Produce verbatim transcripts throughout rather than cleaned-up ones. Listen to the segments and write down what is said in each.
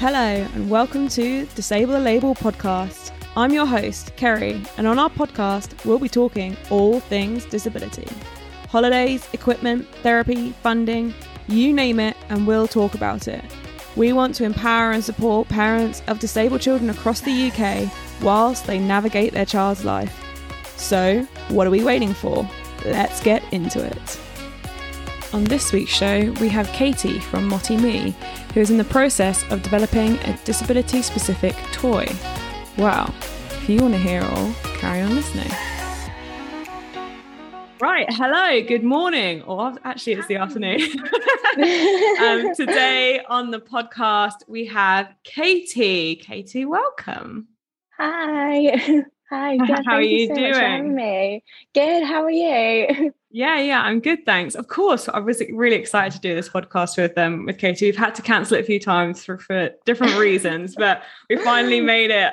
Hello and welcome to Disable the Label podcast. I'm your host, Kerry, and on our podcast, we'll be talking all things disability. Holidays, equipment, therapy, funding, you name it, and we'll talk about it. We want to empower and support parents of disabled children across the U K whilst they navigate their child's life. So, what are we waiting for? Let's get into it. On this week's show, we have Katie from Moti Me, who is in the process of developing a disability-specific toy. Wow, if you want to hear it all, carry on listening. Right, hello, good morning, or actually it's the afternoon. um, today on the podcast, we have Katie. Katie, welcome. Hi. Hi, good. How Thank are you, you so doing? much for having me. Good, how are you? Yeah, yeah, I'm good, thanks. Of course, I was really excited to do this podcast with um, with Katie. We've had to cancel it a few times for, for different reasons, but we finally made it.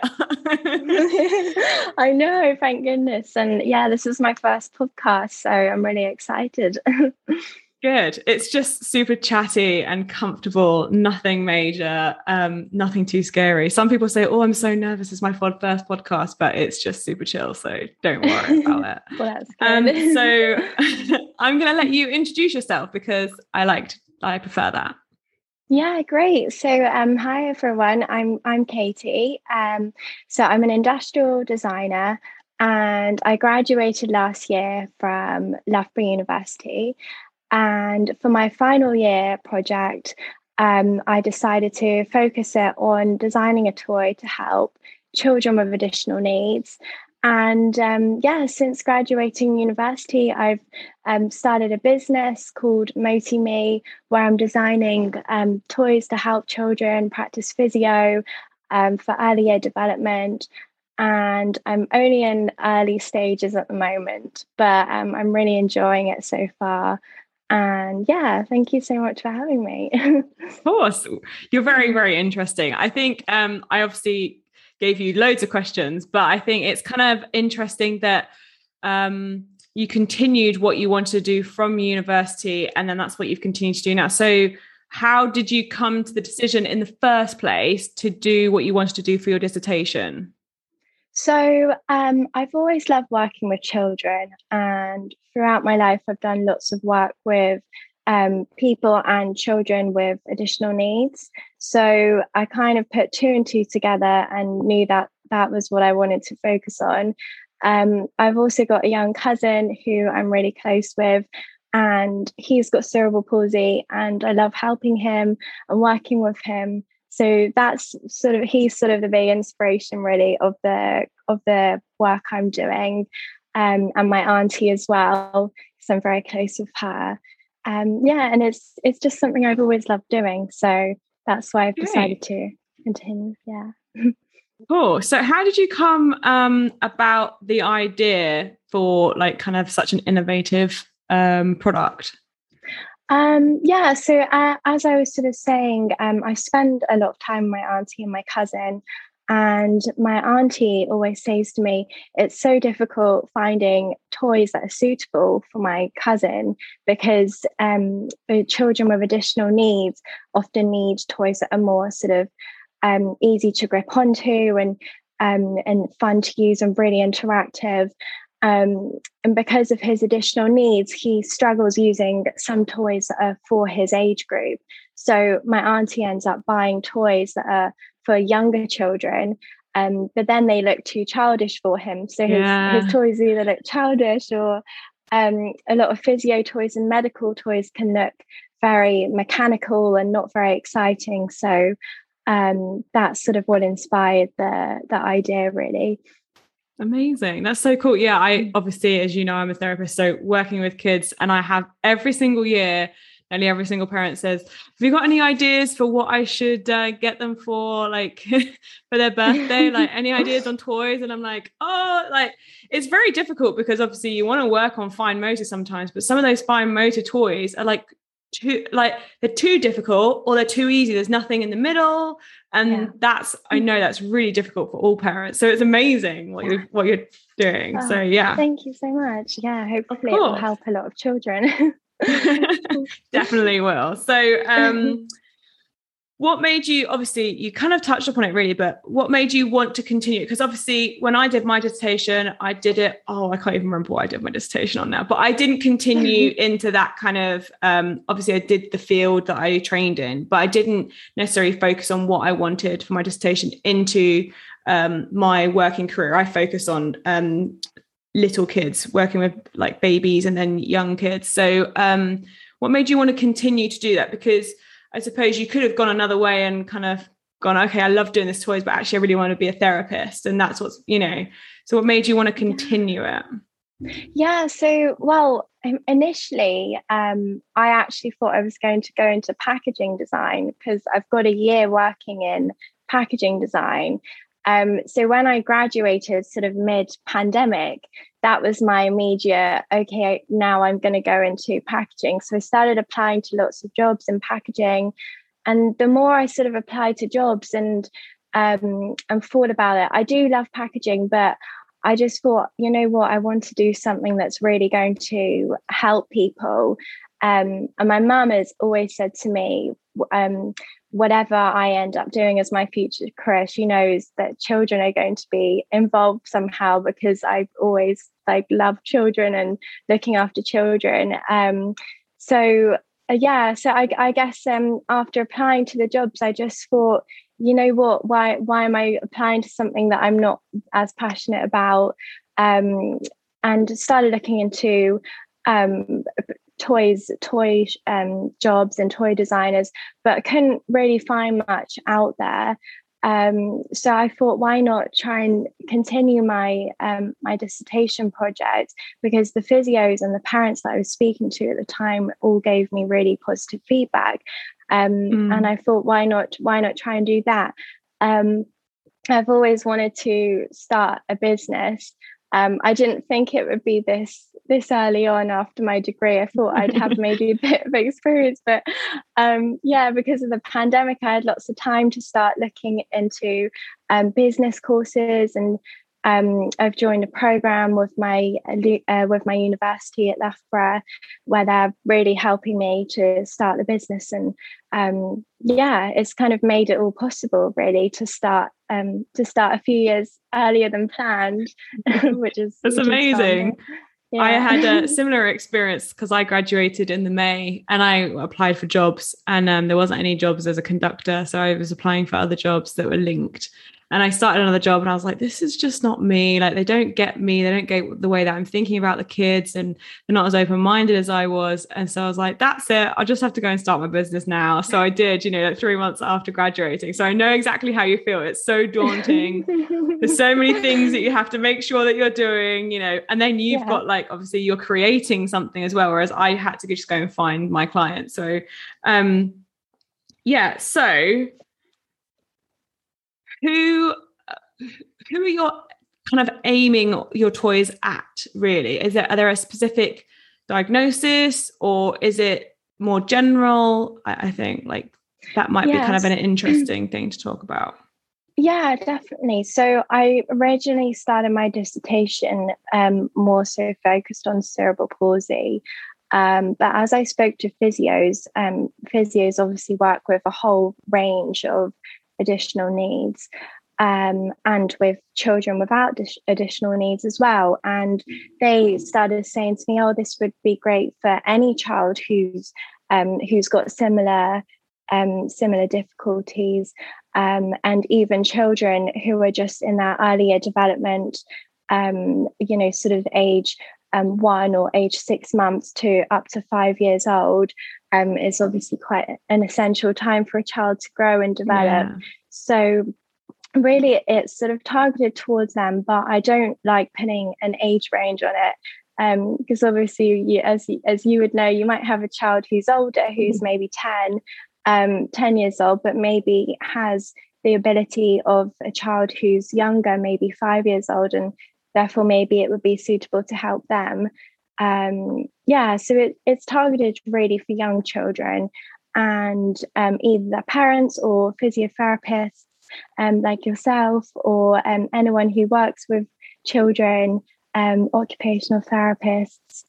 I know, thank goodness. And yeah, this is my first podcast, so I'm really excited. Good. It's just super chatty and comfortable, nothing major, um, nothing too scary. Some people say, oh, I'm so nervous, it's my first podcast, but it's just super chill, so don't worry about it. Well, that's Um, good. so I'm going to let you introduce yourself because I liked, I prefer that. Yeah, great. So, um, hi everyone. I'm I'm Katie. Um, so I'm an industrial designer, and I graduated last year from Loughborough University. And for my final year project, um, I decided to focus it on designing a toy to help children with additional needs. And um, yeah, since graduating university, I've um, started a business called Moti Me, where I'm designing um, toys to help children practice physio um, for early year development. And I'm only in early stages at the moment, but um, I'm really enjoying it so far. And yeah, thank you so much for having me. Of course, you're very, very interesting. I think um, I obviously gave you loads of questions, but I think it's kind of interesting that um, you continued what you wanted to do from university, and then that's what you've continued to do now. So how did you come to the decision in the first place to do what you wanted to do for your dissertation? So um, I've always loved working with children, and throughout my life, I've done lots of work with um, people and children with additional needs. So I kind of put two and two together and knew that that was what I wanted to focus on. Um, I've also got a young cousin who I'm really close with, and he's got cerebral palsy, and I love helping him and working with him. So that's sort of, he's sort of the big inspiration really of the of the work I'm doing, um, and my auntie as well, because I'm very close with her. Um, yeah, and it's it's just something I've always loved doing. So that's why I've decided to continue. Yeah. Cool. So how did you come um, about the idea for like kind of such an innovative um, product? Um, yeah, so uh, as I was sort of saying, um, I spend a lot of time with my auntie and my cousin, and my auntie always says to me, it's so difficult finding toys that are suitable for my cousin because um, the children with additional needs often need toys that are more sort of um, easy to grip onto and um, and fun to use and really interactive. Um, and because of his additional needs, he struggles using some toys that are for his age group. So my auntie ends up buying toys that are for younger children, um, but then they look too childish for him. So his, Yeah. his toys either look childish or um, a lot of physio toys and medical toys can look very mechanical and not very exciting. So um, that's sort of what inspired the, the idea, really. Amazing. That's so cool. Yeah, I obviously, as you know, I'm a therapist, so working with kids, and I have every single year, nearly every single parent says, have you got any ideas for what I should uh, get them for, like for their birthday? Like any ideas on toys? And I'm like, oh, like it's very difficult because obviously you want to work on fine motor sometimes, but some of those fine motor toys are like too, like they're too difficult or they're too easy. There's nothing in the middle. And yeah. that's, I know that's really difficult for all parents. So it's amazing what you're, what you're doing. Oh, so yeah. Thank you so much. Yeah. Hopefully it will help a lot of children. Definitely will. So, um, what made you, obviously you kind of touched upon it really, but what made you want to continue? Because obviously when I did my dissertation, I did it, oh, I can't even remember what I did my dissertation on now, but I didn't continue into that kind of, um, obviously I did the field that I trained in, but I didn't necessarily focus on what I wanted for my dissertation into um, my working career. I focused on um, little kids, working with like babies and then young kids. So um, what made you want to continue to do that? Because I suppose you could have gone another way and kind of gone, okay, I love doing this toys, but actually I really want to be a therapist. And that's what's, you know, so what made you want to continue it? Yeah, so, well, initially, um, I actually thought I was going to go into packaging design because I've got a year working in packaging design. Um, so when I graduated sort of mid-pandemic, that was my immediate, okay, now I'm going to go into packaging. So I started applying to lots of jobs in packaging. And the more I sort of applied to jobs and um, and thought about it, I do love packaging, but I just thought, you know what, I want to do something that's really going to help people. Um, and my mum has always said to me, um, whatever I end up doing as my future career, she knows that children are going to be involved somehow because I've always like loved children and looking after children. Um, so uh, yeah, so I, I guess um, after applying to the jobs, I just thought, you know what, why why am I applying to something that I'm not as passionate about? Um, and started looking into um, toys, toy um, jobs and toy designers, but couldn't really find much out there. Um, so I thought, why not try and continue my um, my dissertation project? Because the physios and the parents that I was speaking to at the time all gave me really positive feedback. Um, mm. And I thought, why not? Why not try and do that? Um, I've always wanted to start a business. Um, I didn't think it would be this this early on after my degree. I thought I'd have maybe a bit of experience, but um, yeah, because of the pandemic, I had lots of time to start looking into um, business courses, and um, I've joined a program with my uh, with my university at Loughborough, where they're really helping me to start the business. And um, yeah, it's kind of made it all possible, really, to start um, to start a few years earlier than planned, which is that's which amazing. Is yeah. I had a similar experience because I graduated in the May and I applied for jobs, and um, there wasn't any jobs as a conductor, so I was applying for other jobs that were linked. And I started another job and I was like, this is just not me. Like, they don't get me. They don't get the way that I'm thinking about the kids, and they're not as open-minded as I was. And so I was like, that's it. I'll just have to go and start my business now. So I did, you know, like three months after graduating. So I know exactly how you feel. It's so daunting. There's so many things that you have to make sure that you're doing, you know, and then you've yeah. got like, obviously you're creating something as well. Whereas I had to just go and find my clients. So, um, yeah. So who, who are your kind of aiming your toys at, really? Is there, are there a specific diagnosis, or is it more general? I, I think like that might yes. be kind of an interesting thing to talk about. Yeah, definitely. So I originally started my dissertation um, more so focused on cerebral palsy. Um, but as I spoke to physios, um, physios obviously work with a whole range of additional needs, um, and with children without dis- additional needs as well. And they started saying to me, oh, this would be great for any child who's um, who's got similar um, similar difficulties. Um, and even children who are just in that earlier development, um, you know, sort of age um, one or age six months to up to five years old, um, is obviously quite an essential time for a child to grow and develop. Yeah. So really it's sort of targeted towards them, but I don't like putting an age range on it. Um, because obviously, you, as, as you would know, you might have a child who's older, who's mm-hmm. maybe ten, Um, ten years old, but maybe has the ability of a child who's younger, maybe five years old, and therefore maybe it would be suitable to help them. Um, yeah, so it, it's targeted really for young children, and um, either their parents or physiotherapists um, like yourself, or um, anyone who works with children, um, occupational therapists.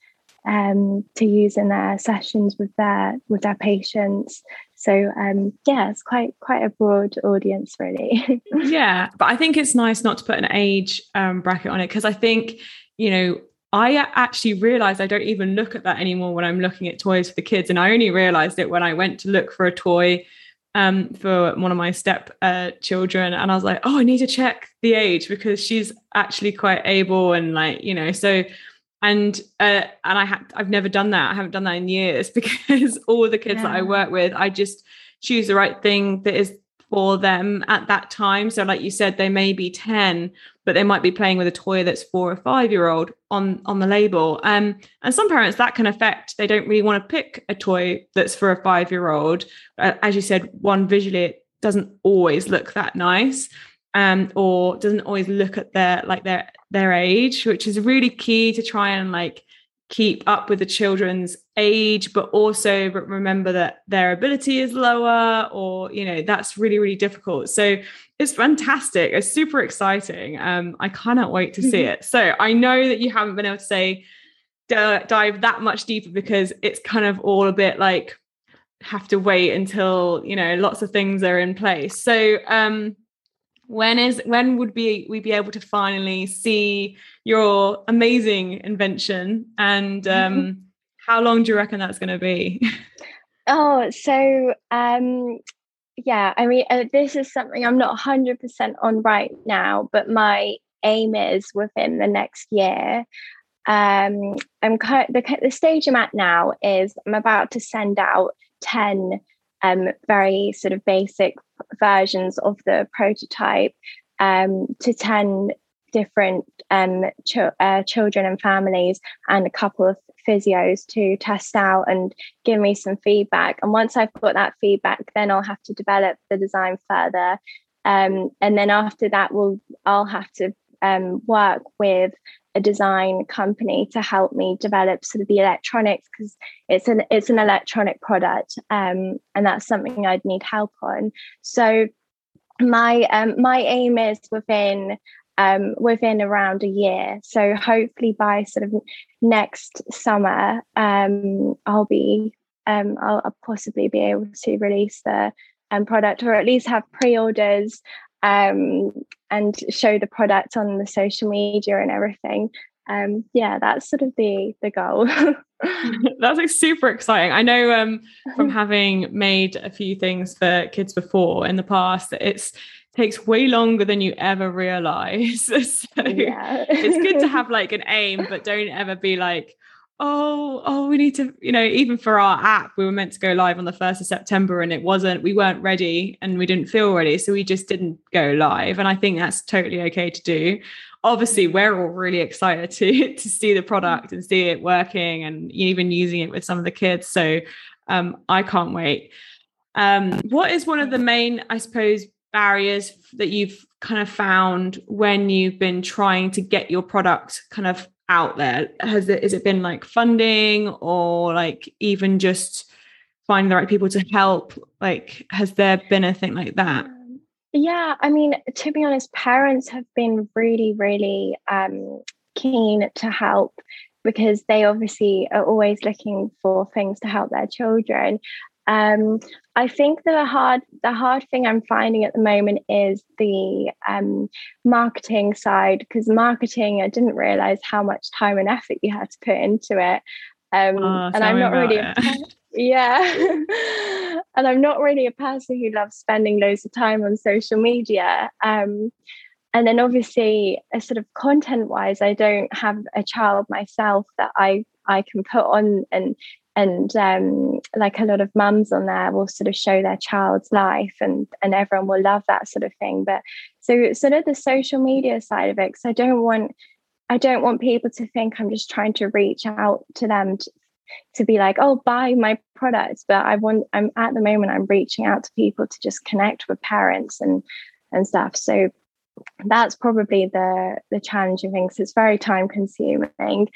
um, to use in their sessions with their with their patients. So um, yeah, it's quite quite a broad audience, really. Yeah, but I think it's nice not to put an age um, bracket on it, because I think, you know, I actually realized I don't even look at that anymore when I'm looking at toys for the kids. And I only realized it when I went to look for a toy um, for one of my step uh, children. And I was like, oh, I need to check the age because she's actually quite able. And like, you know, so, and, uh, and I had, I've never done that. I haven't done that in years because all the kids Yeah. that I work with, I just choose the right thing that is for them at that time. So like you said, they may be ten, but they might be playing with a toy that's four or five year old on on the label. Um, and some parents, that can affect, they don't really want to pick a toy that's for a five year old. Uh, as you said, one, visually it doesn't always look that nice, um, or doesn't always look at their like their their age, which is really key to try and like keep up with the children's age, but also remember that their ability is lower, or, you know, that's really, really difficult. So it's fantastic. It's super exciting. Um, I cannot wait to see it. So I know that you haven't been able to say, d- dive that much deeper, because it's kind of all a bit like, have to wait until, you know, lots of things are in place. So, um, when is when would be we be able to finally see your amazing invention, and um how long do you reckon that's going to be? Oh, so um yeah, I mean, uh, this is something I'm not one hundred percent on right now, but my aim is within the next year. um I'm kind the, the stage I'm at now is I'm about to send out ten um very sort of basic versions of the prototype um to ten different um ch- uh, children and families, and a couple of physios to test out and give me some feedback. And once I've got that feedback, then I'll have to develop the design further, um and then after that we'll I'll have to um work with a design company to help me develop sort of the electronics, because it's an it's an electronic product, um, and that's something I'd need help on. So my um, my aim is within um, within around a year. So hopefully by sort of next summer, um, I'll be um, I'll, I'll possibly be able to release the um, product, or at least have pre-orders, um, and show the product on the social media and everything. Um, yeah, that's sort of the the goal. That's like super exciting. I know um, from having made a few things for kids before in the past, that it's takes way longer than you ever realize. So Yeah. it's good to have like an aim, but don't ever be like, oh, oh, we need to, you know, even for our app, we were meant to go live on the first of September and it wasn't, we weren't ready and we didn't feel ready. So we just didn't go live. And I think that's totally okay to do. Obviously, we're all really excited to, to see the product and see it working and even using it with some of the kids. So um, I can't wait. Um, what is one of the main, I suppose, barriers that you've kind of found when you've been trying to get your product kind of out there? Has it, has it been like funding, or like even just finding the right people to help? Like, has there been anything like that? Yeah, I mean, to be honest, parents have been really, really um, keen to help, because they obviously are always looking for things to help their children. Um, I think the hard the hard thing I'm finding at the moment is the um, marketing side, because marketing, I didn't realize how much time and effort you had to put into it. Um, Oh, and I'm not really a it. yeah. And I'm not really a person who loves spending loads of time on social media. Um, and then obviously, uh, sort of content wise, I don't have a child myself that I I can put on, and and um, like a lot of mums on there will sort of show their child's life, and and everyone will love that sort of thing. But so sort of the social media side of it, because I don't want I don't want people to think I'm just trying to reach out to them to, to be like, oh, buy my products. But I want I'm at the moment I'm reaching out to people to just connect with parents and and stuff. So that's probably the the challenging thing. So it's very time consuming.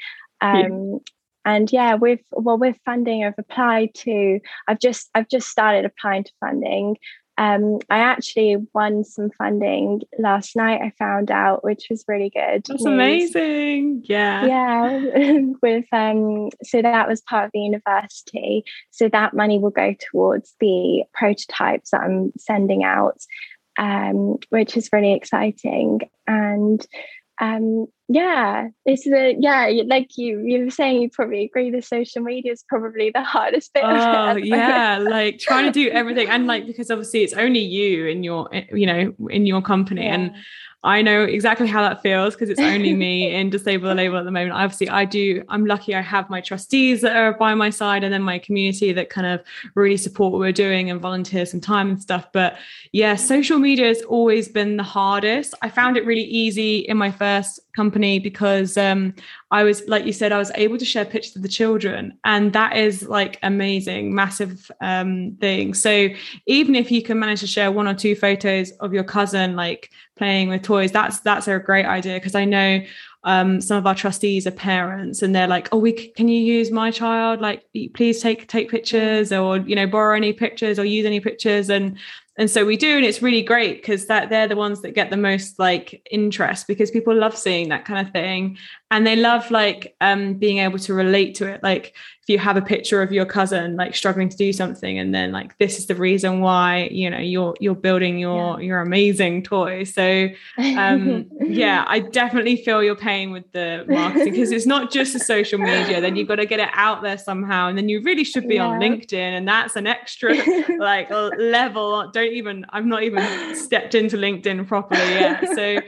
Um, and yeah, with well with funding, I've applied to. I've just I've just started applying to funding. um, I actually won some funding last night, I found out, which was really good That's news. Amazing. Yeah. Yeah. With um, so that was part of the university. So that money will go towards the prototypes that I'm sending out, um, which is really exciting. And um, yeah, it's the yeah, like you you were saying, you probably agree the social media is probably the hardest bit. Oh of it yeah, like trying to do everything, and like because obviously it's only you in your you know in your company, yeah. and I know exactly how that feels because it's only me in Disable the Label at the moment. Obviously, I do. I'm lucky I have my trustees that are by my side, and then my community that kind of really support what we're doing and volunteer some time and stuff. But yeah, social media has always been the hardest. I found it really easy in my first company because um, I was, like you said, I was able to share pictures of the children, and that is like amazing, massive um, thing. So even if you can manage to share one or two photos of your cousin, like playing with toys, that's that's a great idea, because I know um some of our trustees are parents and they're like, oh, we can you use my child, like please take take pictures, or you know borrow any pictures or use any pictures, and and so we do, and it's really great because that they're the ones that get the most like interest, because people love seeing that kind of thing, and they love like um being able to relate to it. Like if you have a picture of your cousin like struggling to do something, and then like this is the reason why you know you're you're building your yeah. your amazing toy. So um yeah, I definitely feel your pain with the marketing, because it's not just the social media, then you've got to get it out there somehow, and then you really should be yeah. on LinkedIn, and that's an extra like level. Don't even I've not even stepped into LinkedIn properly yet, so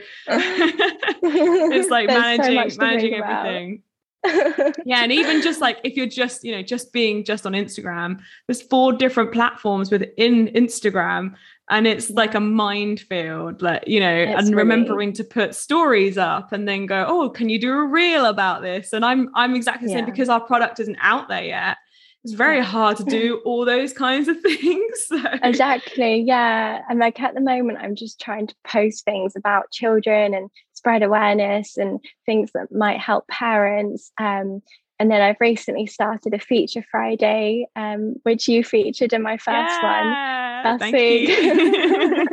it's like There's managing so managing everything. Yeah, and even just like if you're just you know just being just on Instagram, there's four different platforms within Instagram, and it's yeah. like a minefield, like you know it's and really... remembering to put stories up and then go, oh, can you do a reel about this? And I'm I'm exactly the yeah. same, because our product isn't out there yet. It's very hard to do all those kinds of things. So. Exactly. Yeah. And like at the moment, I'm just trying to post things about children and spread awareness and things that might help parents. Um, and then I've recently started a feature Friday, um, which you featured in my first yeah, one. Thank you.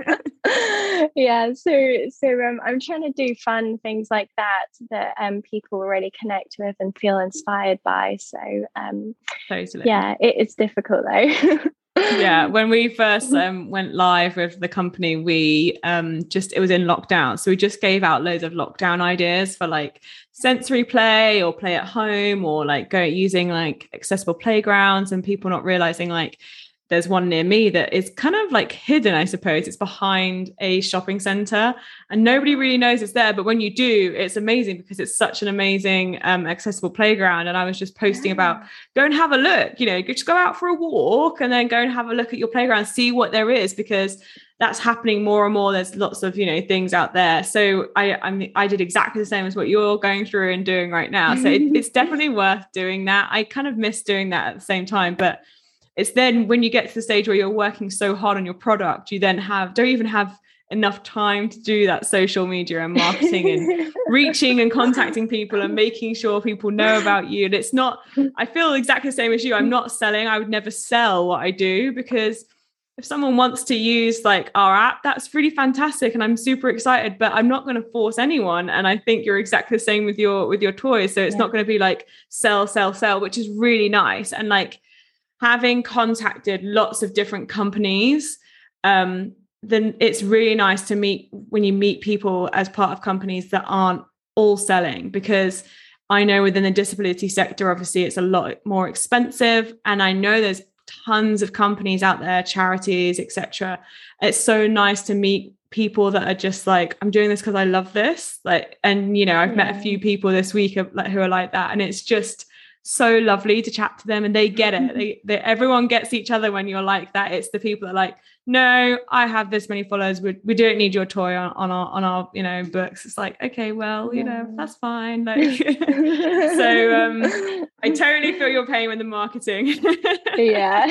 yeah. So, so um, I'm trying to do fun things like that that um, people really connect with and feel inspired by. So, um, totally. yeah, it, it's difficult though. Yeah, when we first um, went live with the company, we um, just it was in lockdown, so we just gave out loads of lockdown ideas for like sensory play or play at home, or like go using like accessible playgrounds, and people not realizing like there's one near me that is kind of like hidden, I suppose. It's behind a shopping center and nobody really knows it's there. But when you do, it's amazing because it's such an amazing um, accessible playground. And I was just posting yeah. about go and have a look, you know, just go out for a walk and then go and have a look at your playground, see what there is, because that's happening more and more. There's lots of, you know, things out there. So I I, mean, I did exactly the same as what you're going through and doing right now. So it, it's definitely worth doing that. I kind of miss doing that at the same time, but it's then when you get to the stage where you're working so hard on your product, you then have don't even have enough time to do that social media and marketing and reaching and contacting people and making sure people know about you. And it's not, I feel exactly the same as you. I'm not selling. I would never sell what I do, because if someone wants to use like our app, that's really fantastic. And I'm super excited, but I'm not going to force anyone. And I think you're exactly the same with your, with your toys. So it's yeah. not going to be like sell, sell, sell, which is really nice. And like, having contacted lots of different companies, um, then it's really nice to meet when you meet people as part of companies that aren't all selling, because I know within the disability sector, obviously it's a lot more expensive. And I know there's tons of companies out there, charities, et cetera. It's so nice to meet people that are just like, I'm doing this because I love this. Like, and you know, I've yeah. met a few people this week who are like that. And it's just so lovely to chat to them, and they get it. They, they everyone gets each other when you're like that. It's the people that are like, no, I have this many followers. We, we don't need your toy on, on our on our you know books. It's like, okay, well, you know, that's fine. Like, so um, I totally feel your pain with the marketing. yeah.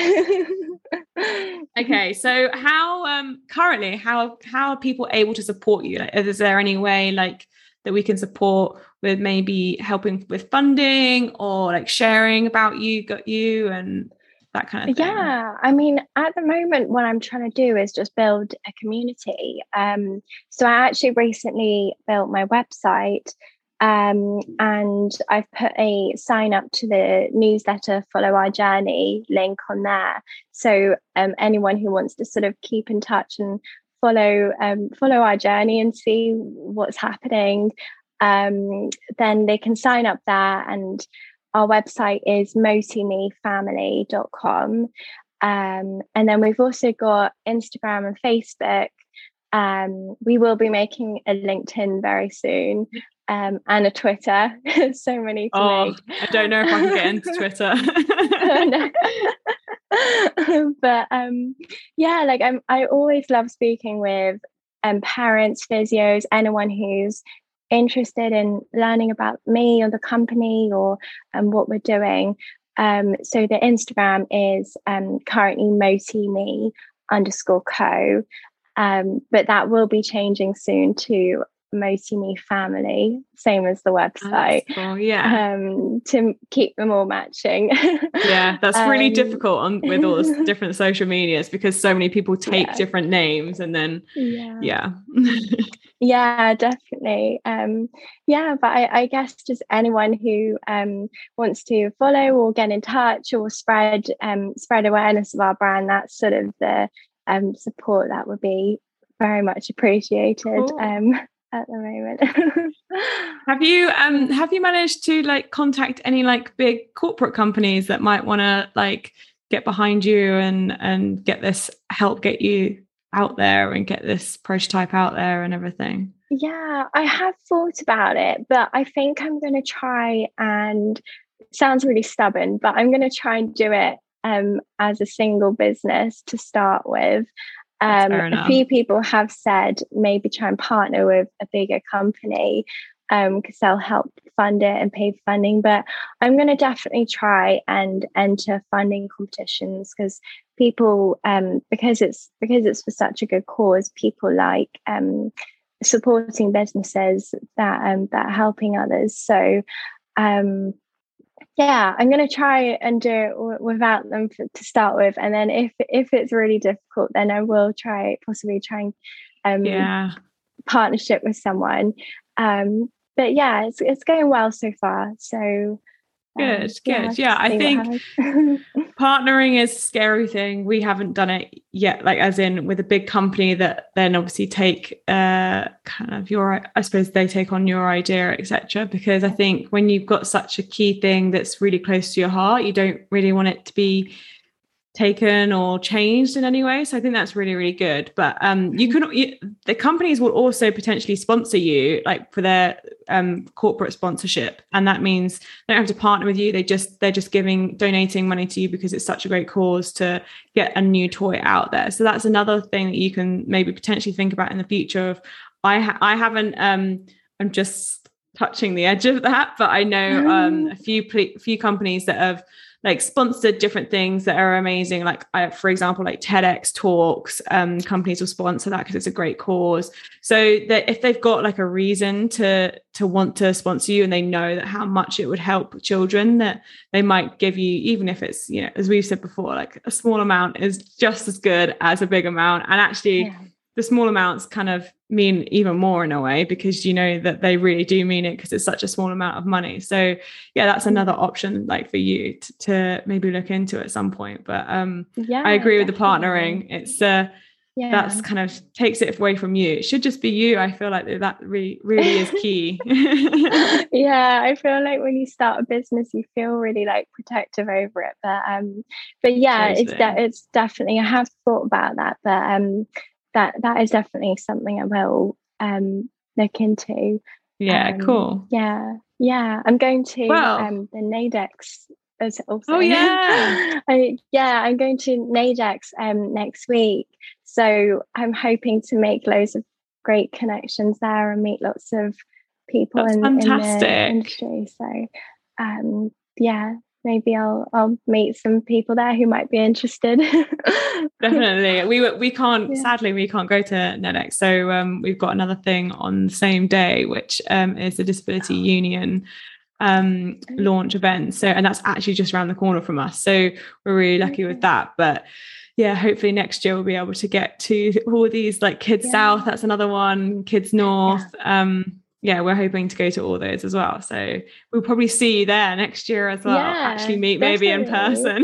Okay, so how um currently how how are people able to support you? Like, is there any way like that we can support with maybe helping with funding or like sharing about you, got you and that kind of thing? Yeah, I mean, at the moment, what I'm trying to do is just build a community. Um, so I actually recently built my website, um, and I've put a sign up to the newsletter, Follow Our Journey link on there. So um, anyone who wants to sort of keep in touch and follow um, follow our journey and see what's happening, um, then they can sign up there. And our website is moti me family dot com. Um, and then we've also got Instagram and Facebook. Um, we will be making a LinkedIn very soon, um, and a Twitter. So many to oh, make. I don't know if I can get into Twitter. But um, yeah, like I'm, I always love speaking with um, parents, physios, anyone who's interested in learning about me or the company or um, what we're doing. Um, so the Instagram is um, currently motime underscore co, um, but that will be changing soon to Motime Family, same as the website. Oh, cool. Yeah, um, to keep them all matching. Yeah, that's really um, difficult on with all the different social medias because so many people take yeah. different names and then yeah. yeah. Yeah, definitely. Um, yeah, but I, I guess just anyone who um, wants to follow or get in touch or spread um, spread awareness of our brand, that's sort of the um, support that would be very much appreciated. Cool. Um, at the moment. Have you um have you managed to like contact any like big corporate companies that might want to like get behind you and and get this help get you out there and get this prototype out there and everything? Yeah, I have thought about it, but I think I'm going to try and it sounds really stubborn, but I'm going to try and do it um as a single business to start with. Um, a few people have said maybe try and partner with a bigger company because um, they'll help fund it and pay for funding. But I'm going to definitely try and enter funding competitions because people, um, because it's because it's for such a good cause, people like um, supporting businesses that um, that are helping others. So. Um, Yeah, I'm going to try and do it w- without them for, to start with, and then if if it's really difficult, then I will try possibly try and um, yeah partnership with someone. Um, but yeah, it's it's going well so far. So good, um, good. Yeah, Yeah, I think partnering is a scary thing. We haven't done it yet, like as in with a big company that then obviously take uh kind of your, I suppose they take on your idea, et cetera. Because I think when you've got such a key thing that's really close to your heart, you don't really want it to be taken or changed in any way. So I think that's really, really good. But um, you can, you, the companies will also potentially sponsor you, like for their um, corporate sponsorship, and that means they don't have to partner with you. They just they're just giving donating money to you because it's such a great cause to get a new toy out there. So that's another thing that you can maybe potentially think about in the future. Of I ha- I haven't um, I'm just touching the edge of that, but I know um, a few pl- few companies that have like sponsored different things that are amazing. Like I, for example, like TEDx talks, um, companies will sponsor that because it's a great cause. So that if they've got like a reason to, to want to sponsor you and they know that how much it would help children, that they might give you, even if it's, you know, as we've said before, like a small amount is just as good as a big amount. And actually yeah. the small amounts kind of mean even more in a way because you know that they really do mean it because it's such a small amount of money. So yeah, that's another option like for you to, to maybe look into at some point. But um yeah, I agree definitely. with the partnering. It's uh yeah. that's kind of takes it away from you. It should just be you. I feel like that really really is key. Yeah, I feel like when you start a business you feel really like protective over it, but um but yeah totally. it's de- it's definitely I have thought about that, but um that that is definitely something I will um look into. Yeah, um, cool. Yeah, yeah. I'm going to well, um the NAIDEX as also. Oh yeah. I, yeah, I'm going to NAIDEX um next week. So I'm hoping to make loads of great connections there and meet lots of people in, in the industry. So um yeah. Maybe I'll I'll meet some people there who might be interested. Definitely. We we can't yeah. sadly we can't go to NAIDEX. So um we've got another thing on the same day, which um is the Disability Union um, launch event. So, and that's actually just around the corner from us. So we're really lucky with that. But yeah, hopefully next year we'll be able to get to all these, like Kids yeah. South, that's another one, Kids North. Yeah. Um, yeah, we're hoping to go to all those as well. So we'll probably see you there next year as well. Yeah, actually meet definitely. Maybe in person.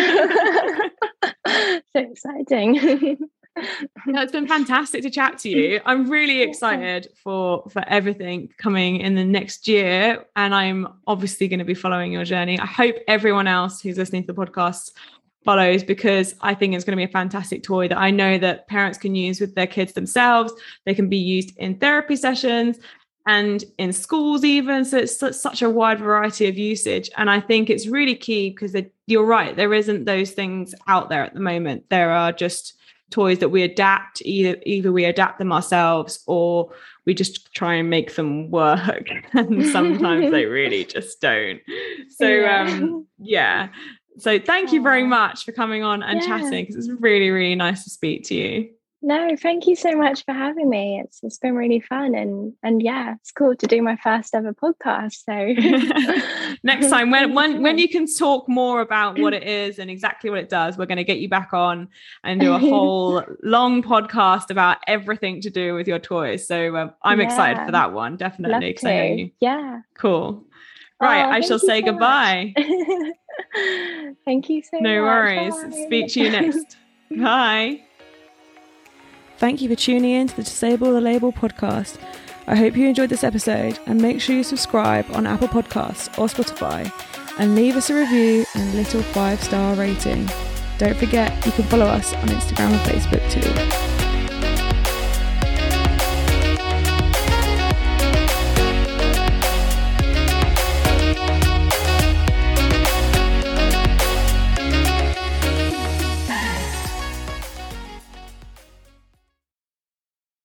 So exciting. No, it's been fantastic to chat to you. I'm really excited for for everything coming in the next year, and I'm obviously going to be following your journey. I hope everyone else who's listening to the podcast follows, because I think it's going to be a fantastic toy that I know that parents can use with their kids themselves. They can be used in therapy sessions and in schools even. So it's such a wide variety of usage. And I think it's really key, because you're right, there isn't those things out there at the moment. There are just toys that we adapt, either either we adapt them ourselves or we just try and make them work. And sometimes they really just don't. So yeah. um yeah. So thank you very much for coming on and yeah. chatting, because it's really, really nice to speak to you. No, thank you so much for having me. It's it's been really fun, and and yeah, it's cool to do my first ever podcast. So next time, when when when you can talk more about what it is and exactly what it does, we're going to get you back on and do a whole long podcast about everything to do with your toys. So um, I'm yeah. excited for that one, definitely. Love to. Yeah. Cool. Right, oh, I shall say so goodbye. Thank you so no much. No worries. Bye. Speak to you next. Bye. Thank you for tuning in to the Disable the Label podcast. I hope you enjoyed this episode, and make sure you subscribe on Apple Podcasts or Spotify and leave us a review and a little five-star rating. Don't forget, you can follow us on Instagram and Facebook too.